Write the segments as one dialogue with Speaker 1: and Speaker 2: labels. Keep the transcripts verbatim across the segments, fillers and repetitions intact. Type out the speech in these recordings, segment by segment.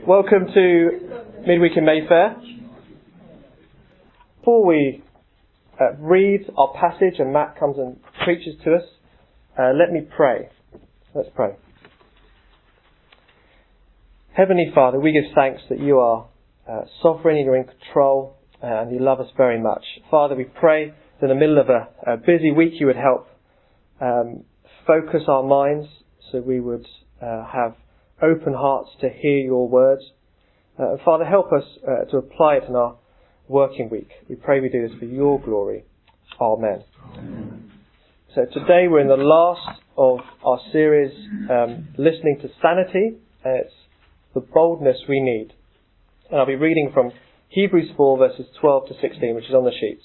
Speaker 1: Welcome to Midweek in Mayfair. Before we uh, read our passage and Matt comes and preaches to us, uh, let me pray. Let's pray. Heavenly Father, we give thanks that you are uh, sovereign, you're in control, uh, and you love us very much. Father, we pray that in the middle of a, a busy week you would help um, focus our minds so we would uh, have open hearts to hear your words. Uh, Father, help us uh, to apply it in our working week. We pray we do this for your glory. Amen. Amen. So today we're in the last of our series, um, Listening to Sanity, and it's the boldness we need. And I'll be reading from Hebrews four verses twelve to sixteen, which is on the sheets.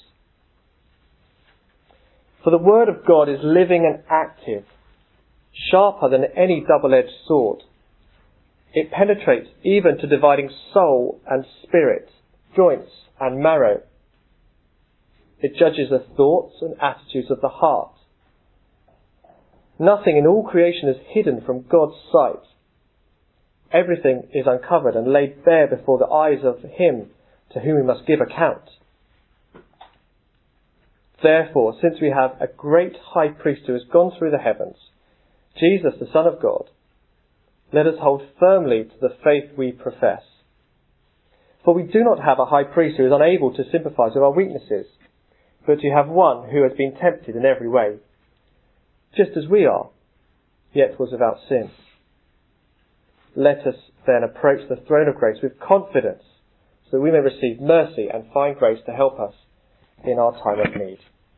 Speaker 1: For the word of God is living and active, sharper than any double-edged sword. It penetrates even to dividing soul and spirit, joints and marrow. It judges the thoughts and attitudes of the heart. Nothing in all creation is hidden from God's sight. Everything is uncovered and laid bare before the eyes of Him to whom we must give account. Therefore, since we have a great high priest who has gone through the heavens, Jesus, the Son of God, let us hold firmly to the faith we profess. For we do not have a high priest who is unable to sympathize with our weaknesses, but we have one who has been tempted in every way, just as we are, yet was without sin. Let us then approach the throne of grace with confidence, so that we may receive mercy and find grace to help us in our time of need.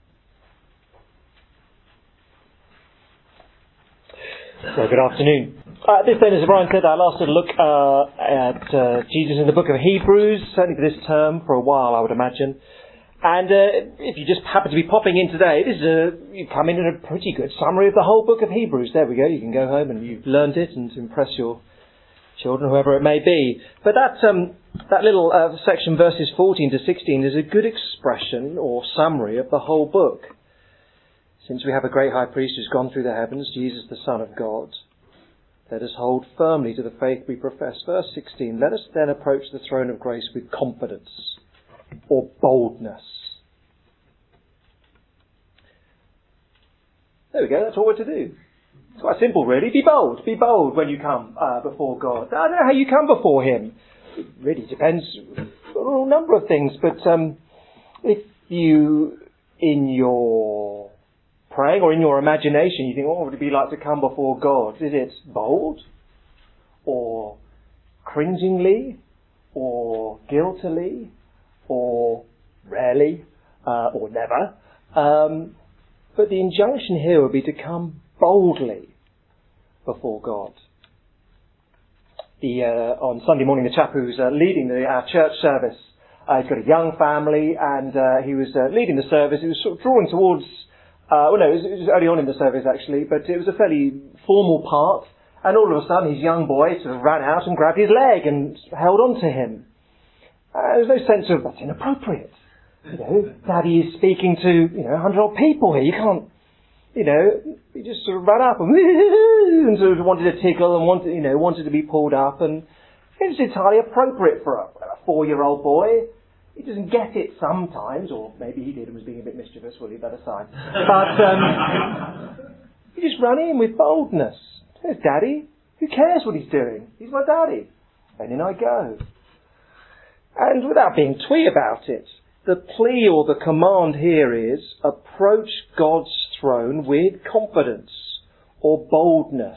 Speaker 2: So, good afternoon. Uh, this then, as Brian said, our last little look uh, at uh, Jesus in the book of Hebrews, certainly for this term, for a while I would imagine. And uh, if you just happen to be popping in today, this is a, you come in in a pretty good summary of the whole book of Hebrews. There we go, you can go home and you've learned it and impress your children, whoever it may be. But that um, that little uh, section, verses fourteen to sixteen, is a good expression or summary of the whole book. Since we have a great high priest who's gone through the heavens, Jesus the Son of God, let us hold firmly to the faith we profess. Verse sixteen, let us then approach the throne of grace with confidence or boldness. There we go, that's all we're to do. It's quite simple really. Be bold. Be bold when you come uh, before God. I don't know how you come before Him. It really depends on a number of things. But um, if you, in your praying or in your imagination, you think, what would it be like to come before God? Is it bold? Or cringingly? Or guiltily? Or rarely? Uh, or never? Um, but the injunction here would be to come boldly before God. The, uh, on Sunday morning, the chap who's uh, leading the, our church service, uh, he's got a young family, and uh, he was uh, leading the service. He was sort of drawing towards, uh, well no, it was, it was early on in the service actually, but it was a fairly formal part, and all of a sudden his young boy sort of ran out and grabbed his leg and held on to him. Uh, there was no sense of, that's inappropriate. You know, Daddy is speaking to, you know, a hundred odd people here. You can't, you know, he just sort of ran up and, and sort of wanted to tickle and wanted, you know, wanted to be pulled up, and it's entirely appropriate for a, a four-year-old boy. He doesn't get it sometimes, or maybe he did and was being a bit mischievous. We'll leave that aside. But um, you just run in with boldness. There's Daddy. Who cares what he's doing? He's my daddy. And in I go. And without being twee about it, the plea or the command here is, approach God's throne with confidence or boldness.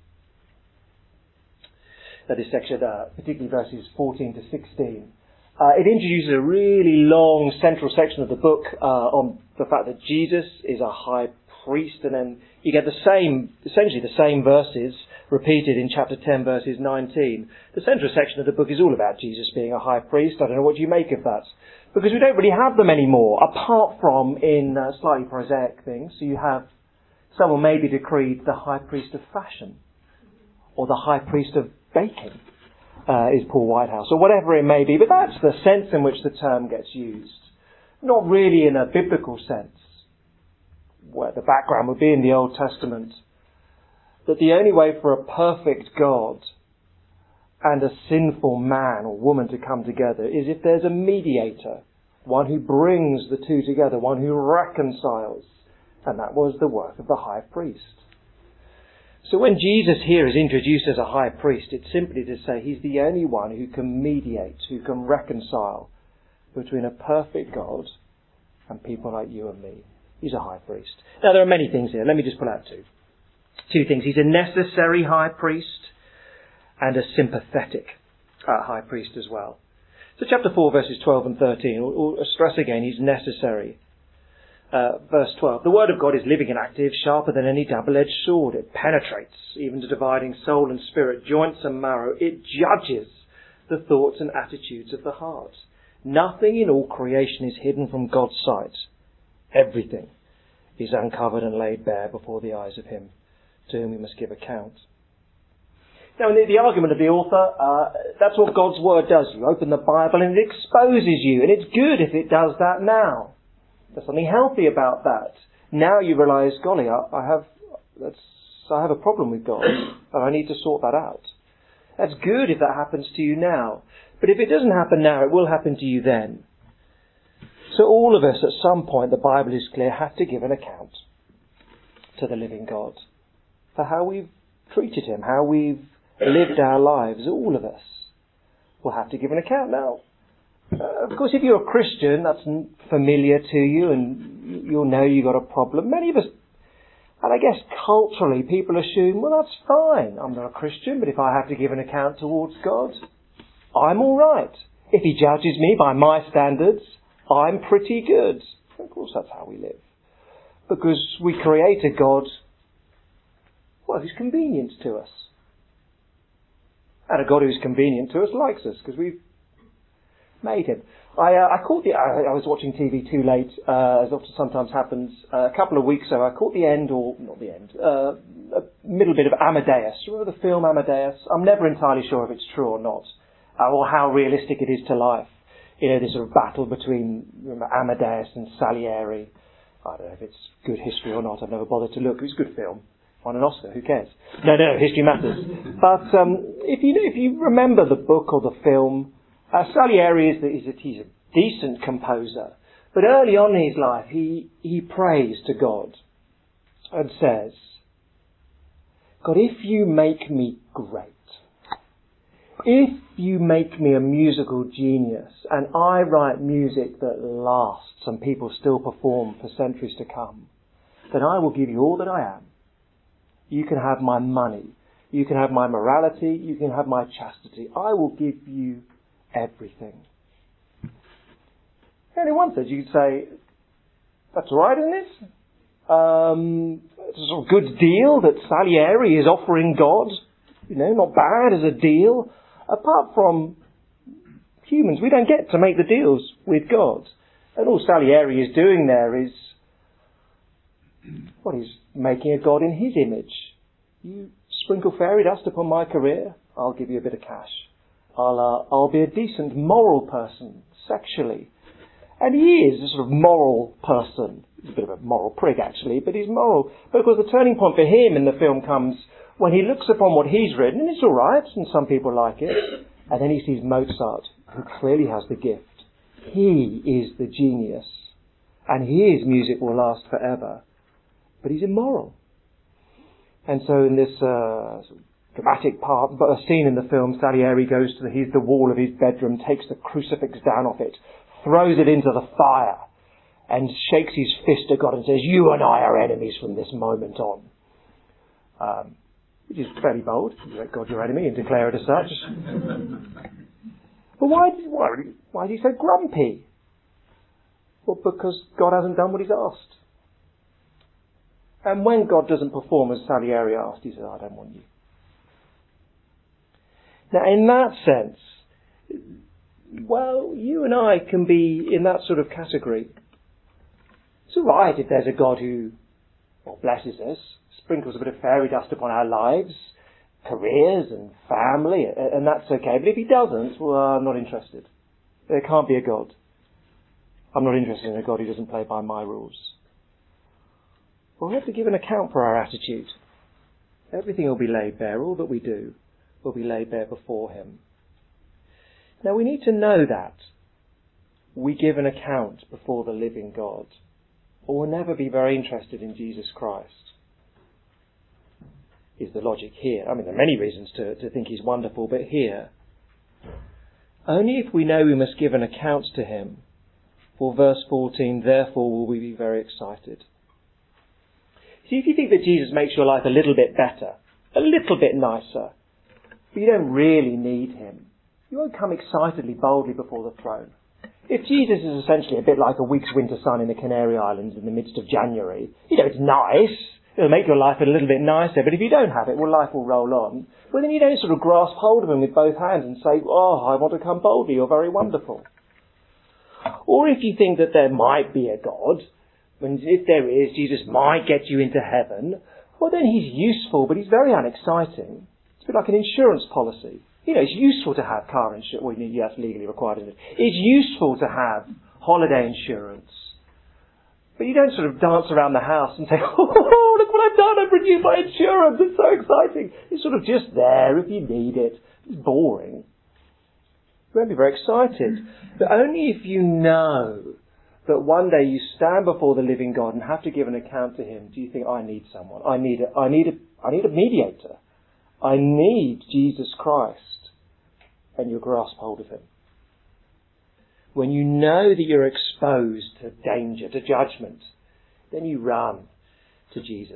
Speaker 2: Now this section, uh, particularly verses fourteen to sixteen, uh, it introduces a really long central section of the book uh, on the fact that Jesus is a high priest, and then you get the same, essentially the same verses repeated in chapter ten, verses nineteen. The central section of the book is all about Jesus being a high priest. I don't know what you make of that, because we don't really have them anymore, apart from in uh, slightly prosaic things. So you have someone maybe decreed the high priest of fashion, or the high priest of baking uh, is Paul Whitehouse, or whatever it may be. But that's the sense in which the term gets used, not really in a biblical sense, where the background would be in the Old Testament, that the only way for a perfect God and a sinful man or woman to come together is if there's a mediator, one who brings the two together, one who reconciles. And that was the work of the high priest. So when Jesus here is introduced as a high priest, it's simply to say he's the only one who can mediate, who can reconcile between a perfect God and people like you and me. He's a high priest. Now there are many things here. Let me just pull out two. Two things. He's a necessary high priest and a sympathetic uh, high priest as well. So chapter four, verses twelve and thirteen, we'll, we'll stress again, he's necessary. Uh, verse twelve, the word of God is living and active, sharper than any double-edged sword. It penetrates even to dividing soul and spirit, joints and marrow. It judges the thoughts and attitudes of the heart. Nothing in all creation is hidden from God's sight. Everything is uncovered and laid bare before the eyes of him to whom we must give account. Now, in the, the argument of the author, uh, that's what God's word does. You open the Bible and it exposes you, and it's good if it does that now. There's something healthy about that. Now you realise, golly, I, I have that's, I have a problem with God, and I need to sort that out. That's good if that happens to you now. But if it doesn't happen now, it will happen to you then. So all of us, at some point, the Bible is clear, have to give an account to the living God for how we've treated him, how we've lived our lives. All of us will have to give an account now. Uh, of course, if you're a Christian, that's familiar to you and you'll know you've got a problem. Many of us, and I guess culturally, people assume, well, that's fine. I'm not a Christian, but if I have to give an account towards God, I'm all right. If he judges me by my standards, I'm pretty good. Of course, that's how we live. Because we create a God, well, who's convenient to us. And a God who's convenient to us likes us, because we've made him. I, uh, I caught the, I, I was watching T V too late, uh, as often sometimes happens, uh, a couple of weeks ago. I caught the end, or not the end, uh, a middle bit of Amadeus. Remember the film Amadeus? I'm never entirely sure if it's true or not, uh, or how realistic it is to life. You know, this sort of battle between remember, Amadeus and Salieri. I don't know if it's good history or not. I've never bothered to look. It was a good film. Won an Oscar. Who cares? No, no, history matters. But um, if you if you remember the book or the film, uh, Salieri is, the, is a, he's a decent composer. But early on in his life, he he prays to God and says, God, if you make me great, if you make me a musical genius and I write music that lasts and people still perform for centuries to come, then I will give you all that I am. You can have my money. You can have my morality. You can have my chastity. I will give you everything. And in one sense you could say, that's all right, isn't it? Um, it's a sort of good deal that Salieri is offering God. You know, not bad as a deal. Apart from humans, we don't get to make the deals with God. And all Salieri is doing there is, well, he's making a God in his image. You sprinkle fairy dust upon my career, I'll give you a bit of cash. I'll, uh, I'll be a decent moral person, sexually. And he is a sort of moral person. He's a bit of a moral prig, actually, but he's moral. But of course, the turning point for him in the film comes when he looks upon what he's written, and it's all right, and some people like it, and then he sees Mozart, who clearly has the gift. He is the genius, and his music will last forever. But he's immoral. And so in this uh, dramatic part, but a scene in the film, Salieri goes to the, he's the wall of his bedroom, takes the crucifix down off it, throws it into the fire, and shakes his fist at God and says, you and I are enemies from this moment on. Um, which is fairly bold. You make God your enemy and declare it as such. But why, why, why is he so grumpy? Well, because God hasn't done what he's asked. And when God doesn't perform as Salieri asked, he says, I don't want you. Now, in that sense, well, you and I can be in that sort of category. It's all right if there's a God who well, blesses us, sprinkles a bit of fairy dust upon our lives, careers and family, and that's okay. But if he doesn't, well, I'm not interested. There can't be a God. I'm not interested in a God who doesn't play by my rules. Well, we have to give an account for our attitude. Everything will be laid bare, all that we do will be laid bare before him. Now we need to know that we give an account before the living God, or we'll never be very interested in Jesus Christ. Is the logic here? I mean, there are many reasons to, to think he's wonderful, but here, only if we know we must give an account to him, for verse fourteen, therefore will we be very excited. See, if you think that Jesus makes your life a little bit better, a little bit nicer, but you don't really need him, you won't come excitedly, boldly before the throne. If Jesus is essentially a bit like a week's winter sun in the Canary Islands in the midst of January, you know, it's nice, it'll make your life a little bit nicer, but if you don't have it, well, life will roll on. Well, then you don't sort of grasp hold of him with both hands and say, oh, I want to come boldly, you're very wonderful. Or if you think that there might be a God, and if there is, Jesus might get you into heaven, well, then he's useful, but he's very unexciting. It's a bit like an insurance policy. You know, it's useful to have car insurance. Well, yes, legally required, isn't it? It's useful to have holiday insurance. But you don't sort of dance around the house and say, oh, look what I've done, I've renewed my insurance, it's so exciting. It's sort of just there if you need it. It's boring. You won't be very excited. But only if you know that one day you stand before the living God and have to give an account to him, do you think, I need someone. I need a, I need a, I need a mediator. I need Jesus Christ. And you grasp hold of him. When you know that you're exposed to danger, to judgment, then you run to Jesus.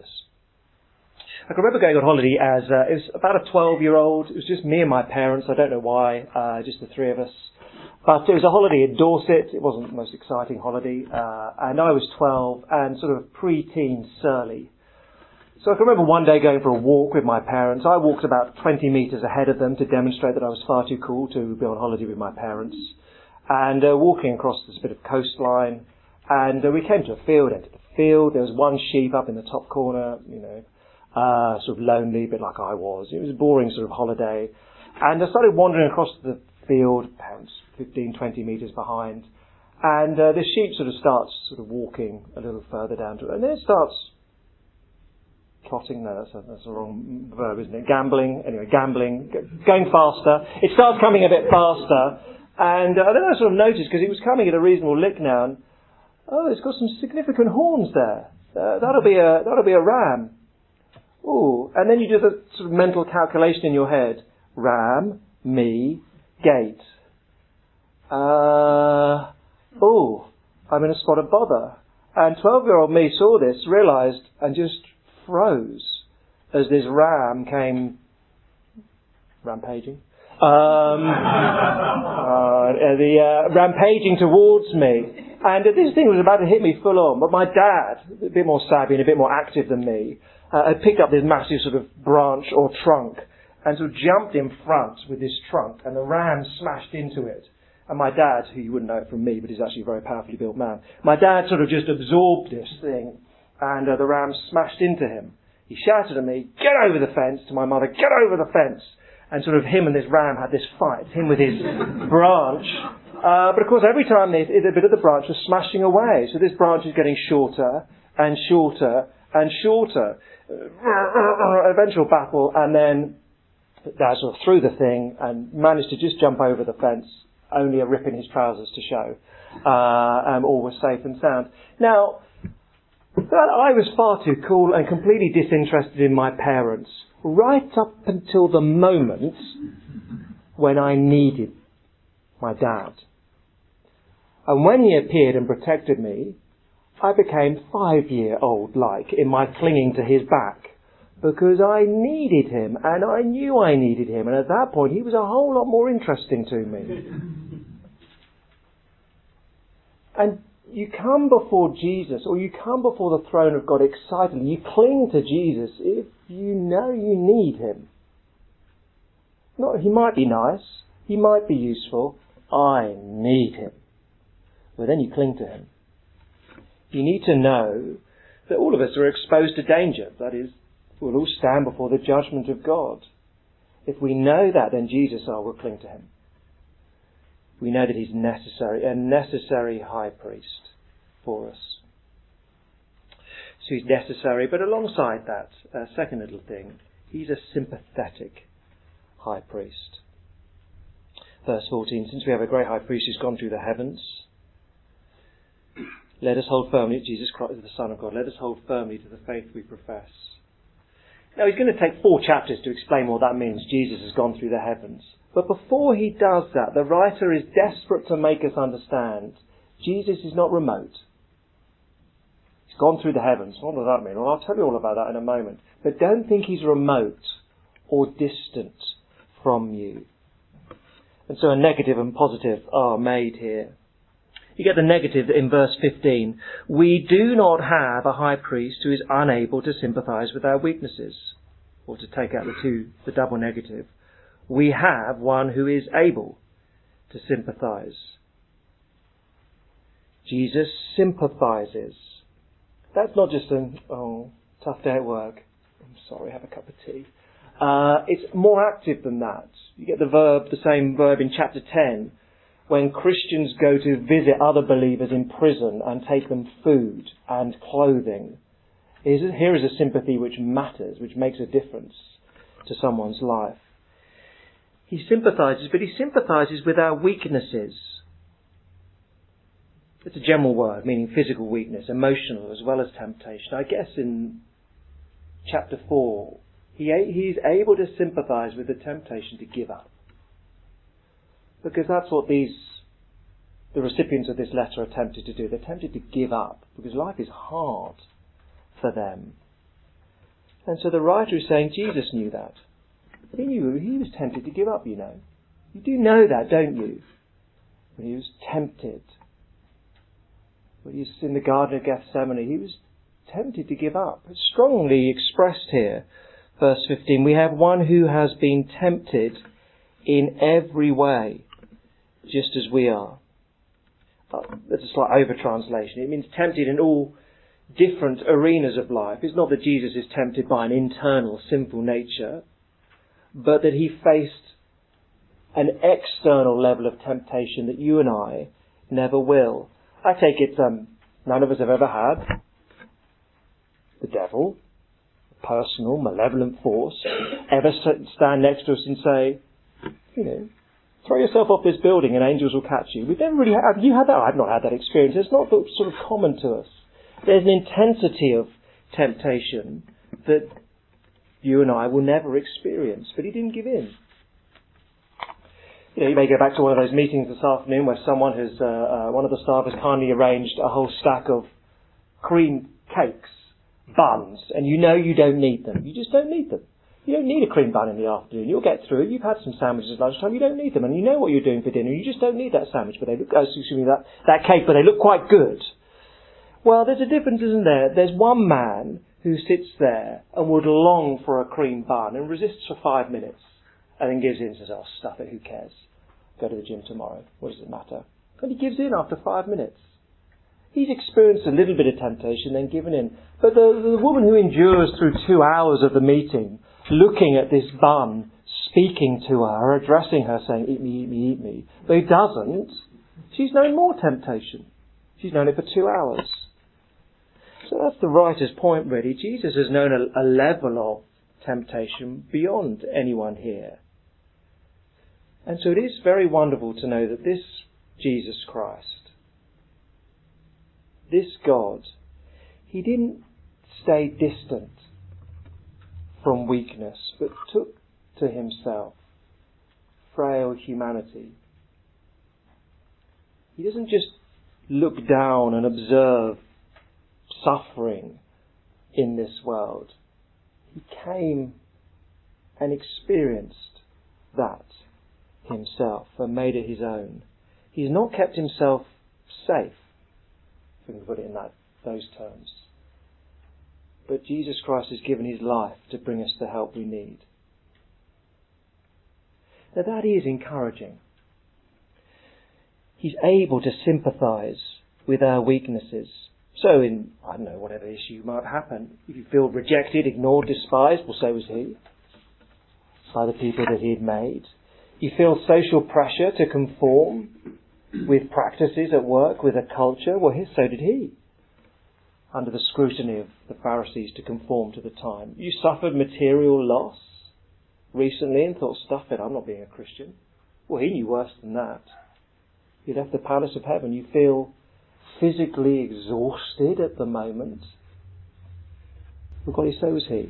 Speaker 2: I can remember going on holiday as, uh, it was about a twelve-year-old. It was just me and my parents. I don't know why, uh, just the three of us. But it was a holiday in Dorset. It wasn't the most exciting holiday. Uh, and I was twelve and sort of pre-teen surly. So I can remember one day going for a walk with my parents. I walked about twenty metres ahead of them to demonstrate that I was far too cool to be on holiday with my parents. And uh, walking across this bit of coastline. And uh, we came to a field, entered the field. There was one sheep up in the top corner, you know, uh, sort of lonely, a bit like I was. It was a boring sort of holiday. And I started wandering across the field, parents fifteen, twenty metres behind. And uh, the sheep sort of starts sort of walking a little further down to it. And then it starts trotting, no, that's a, that's a wrong verb, isn't it? Gambling, anyway, gambling, going faster. It starts coming a bit faster. And uh, then I sort of noticed, because it was coming at a reasonable lick now, and, oh, it's got some significant horns there. Uh, that'll be a that'll be a ram. Ooh, and then you do the sort of mental calculation in your head: ram, me, gate. Uh, ooh, I'm in a spot of bother. And twelve-year-old me saw this, realised, and just froze as this ram came rampaging. Um, uh, the uh, rampaging towards me, and uh, this thing was about to hit me full on. But my dad, a bit more savvy and a bit more active than me, uh, had picked up this massive sort of branch or trunk and sort of jumped in front with this trunk, and the ram smashed into it. And my dad, who you wouldn't know it from me, but he's actually a very powerfully built man, my dad sort of just absorbed this thing, and uh, the ram smashed into him. He shouted at me, "Get over the fence!" to my mother, "Get over the fence!" And sort of him and this ram had this fight, him with his branch. Uh, but of course, every time this, a bit of the branch was smashing away. So this branch is getting shorter and shorter and shorter. Uh, eventual battle, and then Dad sort of threw the thing and managed to just jump over the fence, only a rip in his trousers to show. Uh, and all was safe and sound. Now, I was far too cool and completely disinterested in my parents, right up until the moment when I needed my dad. And when he appeared and protected me, I became five-year-old-like in my clinging to his back, because I needed him, and I knew I needed him, and at that point he was a whole lot more interesting to me. And you come before Jesus, or you come before the throne of God excitedly. You cling to Jesus if you know you need him. Not, he might be nice, he might be useful. I need him. Well, then you cling to him. You need to know that all of us are exposed to danger. That is, we'll all stand before the judgment of God. If we know that, then Jesus, I will cling to him. We know that he's necessary, a necessary high priest for us. So he's necessary, but alongside that, uh, second little thing, he's a sympathetic high priest. Verse fourteen, since we have a great high priest who's gone through the heavens, let us hold firmly, Jesus Christ, the Son of God, let us hold firmly to the faith we profess. Now he's going to take four chapters to explain what that means. Jesus has gone through the heavens. But before he does that, the writer is desperate to make us understand Jesus is not remote. He's gone through the heavens. What does that mean? Well, I'll tell you all about that in a moment. But don't think he's remote or distant from you. And so a negative and positive are made here. You get the negative in verse fifteen. We do not have a high priest who is unable to sympathise with our weaknesses. Or to take out the two, the double negative. We have one who is able to sympathise. Jesus sympathises. That's not just an, oh, tough day at work. I'm sorry, have a cup of tea. Uh, it's more active than that. You get the verb, the same verb in chapter ten, when Christians go to visit other believers in prison and take them food and clothing. Here is a sympathy which matters, which makes a difference to someone's life. He sympathises, but he sympathises with our weaknesses. It's a general word, meaning physical weakness, emotional as well as temptation. I guess in chapter four, he he's able to sympathise with the temptation to give up. Because that's what these, the recipients of this letter are tempted to do. They're tempted to give up because life is hard for them. And so the writer is saying Jesus knew that. He knew he was tempted to give up, you know. You do know that, don't you? When he was tempted. When he was in the Garden of Gethsemane, he was tempted to give up. It's strongly expressed here. Verse fifteen, we have one who has been tempted in every way, just as we are. Uh, that's a slight over-translation. It means tempted in all different arenas of life. It's not that Jesus is tempted by an internal sinful nature, but that he faced an external level of temptation that you and I never will. I take it um, none of us have ever had the devil, a personal, malevolent force, ever stand next to us and say, you know, throw yourself off this building and angels will catch you. We've never really had, have you had that? I've not had that experience. It's not sort of common to us. There's an intensity of temptation that you and I will never experience. But he didn't give in. You know, you may go back to one of those meetings this afternoon where someone has, uh, uh, one of the staff has kindly arranged a whole stack of cream cakes, buns, and you know you don't need them. You just don't need them. You don't need a cream bun in the afternoon. You'll get through it. You've had some sandwiches at lunchtime. You don't need them. And you know what you're doing for dinner. You just don't need that sandwich, but they look, oh, excuse me, that, that cake, but they look quite good. Well, there's a difference, isn't there? There's one man who sits there and would long for a cream bun and resists for five minutes and then gives in and says, oh, stuff it, who cares? Go to the gym tomorrow. What does it matter? And he gives in after five minutes. He's experienced a little bit of temptation, then given in. But the, the woman who endures through two hours of the meeting, looking at this bun, speaking to her, addressing her, saying, eat me, eat me, eat me, but he doesn't, she's known more temptation. She's known it for two hours. So that's the writer's point, really. Jesus has known a, a level of temptation beyond anyone here. And so it is very wonderful to know that this Jesus Christ, this God, he didn't stay distant from weakness, but took to himself frail humanity. He doesn't just look down and observe suffering in this world. He came and experienced that himself and made it his own. He's not kept himself safe, if we can put it in that those terms. But Jesus Christ has given his life to bring us the help we need. Now that is encouraging. He's able to sympathise with our weaknesses. So in, I don't know, whatever issue might happen, if you feel rejected, ignored, despised, well, so was he, by the people that he had made. You feel social pressure to conform with practices at work, with a culture, well, so did he, under the scrutiny of the Pharisees to conform to the time. You suffered material loss, recently and thought, stuff it, I'm not being a Christian. Well, he knew worse than that. You left the palace of heaven. You feel physically exhausted at the moment. Well, God, so was he.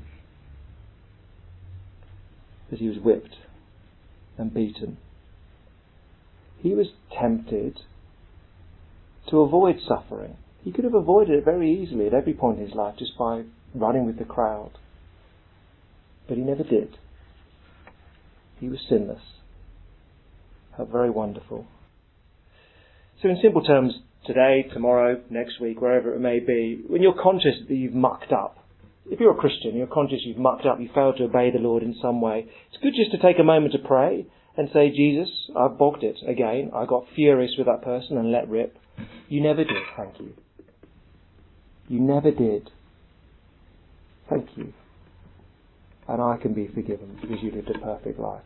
Speaker 2: As he was whipped and beaten. He was tempted to avoid suffering. He could have avoided it very easily at every point in his life just by running with the crowd. But he never did. He was sinless. How very wonderful. So in simple terms, today, tomorrow, next week, wherever it may be, when you're conscious that you've mucked up, if you're a Christian, you're conscious you've mucked up, you failed to obey the Lord in some way, it's good just to take a moment to pray and say, Jesus, I've bogged it again. I got furious with that person and let rip. You never did, thank you. You never did. Thank you. And I can be forgiven because you lived a perfect life.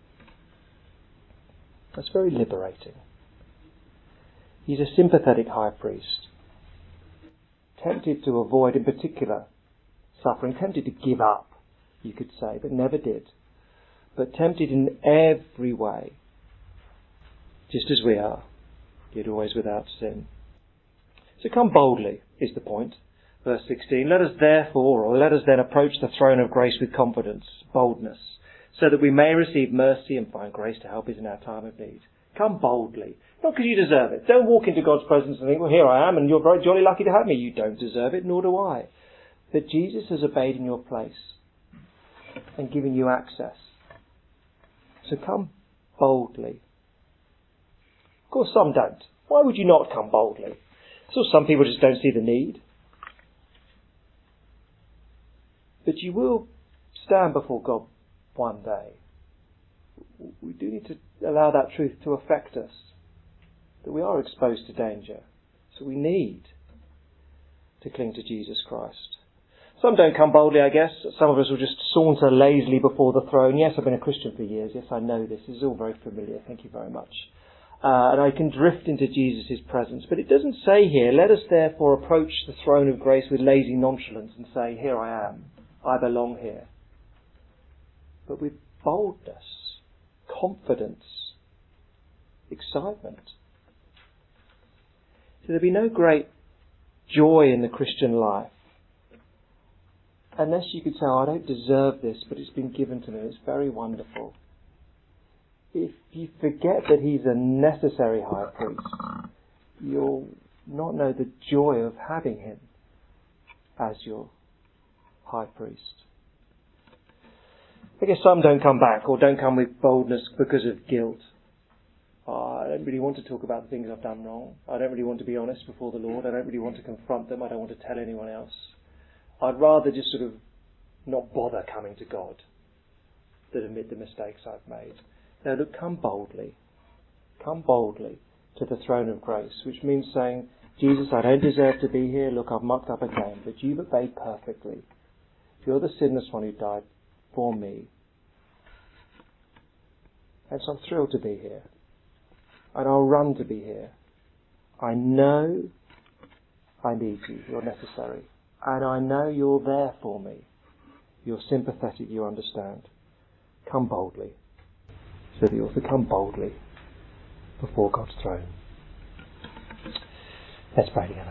Speaker 2: That's very liberating. He's a sympathetic high priest, tempted to avoid, in particular, suffering, tempted to give up, you could say, but never did. But tempted in every way, just as we are, yet always without sin. So come boldly, is the point. Verse sixteen, let us therefore, or let us then approach the throne of grace with confidence, boldness, so that we may receive mercy and find grace to help us in our time of need. Come boldly. Not because you deserve it. Don't walk into God's presence and think, well, here I am and you're very jolly lucky to have me. You don't deserve it, nor do I. But Jesus has obeyed in your place and given you access. So come boldly. Of course, some don't. Why would you not come boldly? So some people just don't see the need. But you will stand before God one day. We do need to allow that truth to affect us. That we are exposed to danger. So we need to cling to Jesus Christ. Some don't come boldly, I guess. Some of us will just saunter lazily before the throne. Yes, I've been a Christian for years. Yes, I know this. This is all very familiar. Thank you very much. Uh, and I can drift into Jesus' presence. But it doesn't say here, let us therefore approach the throne of grace with lazy nonchalance and say, here I am. I belong here. But with boldness, confidence, excitement. So there'll be no great joy in the Christian life unless you could say, oh, I don't deserve this, but it's been given to me. It's very wonderful. If you forget that he's a necessary high priest, you'll not know the joy of having him as your high priest. I guess some don't come back or don't come with boldness because of guilt. Oh, I don't really want to talk about the things I've done wrong. I don't really want to be honest before the Lord. I don't really want to confront them. I don't want to tell anyone else. I'd rather just sort of not bother coming to God than admit the mistakes I've made. No, look, come boldly. Come boldly to the throne of grace, which means saying, Jesus, I don't deserve to be here. Look, I've mucked up again, but you've obeyed perfectly. You're the sinless one who died for me. And so I'm thrilled to be here. And I'll run to be here. I know I need you. You're necessary. And I know you're there for me. You're sympathetic. You understand. Come boldly. So that you also come boldly before God's throne. Let's pray together.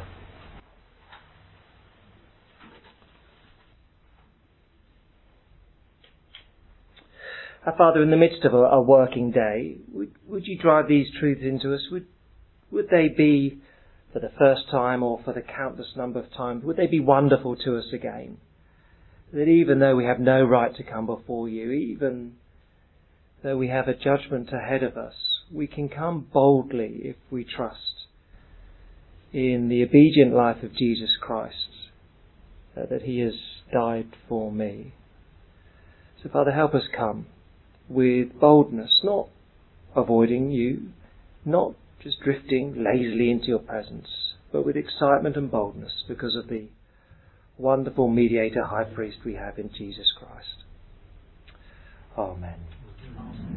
Speaker 2: Our Father, in the midst of a, a working day, would, would you drive these truths into us? Would, would they be, for the first time or for the countless number of times, would they be wonderful to us again? That even though we have no right to come before you, even though we have a judgment ahead of us, we can come boldly if we trust in the obedient life of Jesus Christ, uh, that he has died for me. So Father, help us come with boldness, not avoiding you, not just drifting lazily into your presence, but with excitement and boldness because of the wonderful mediator high priest we have in Jesus Christ. Amen.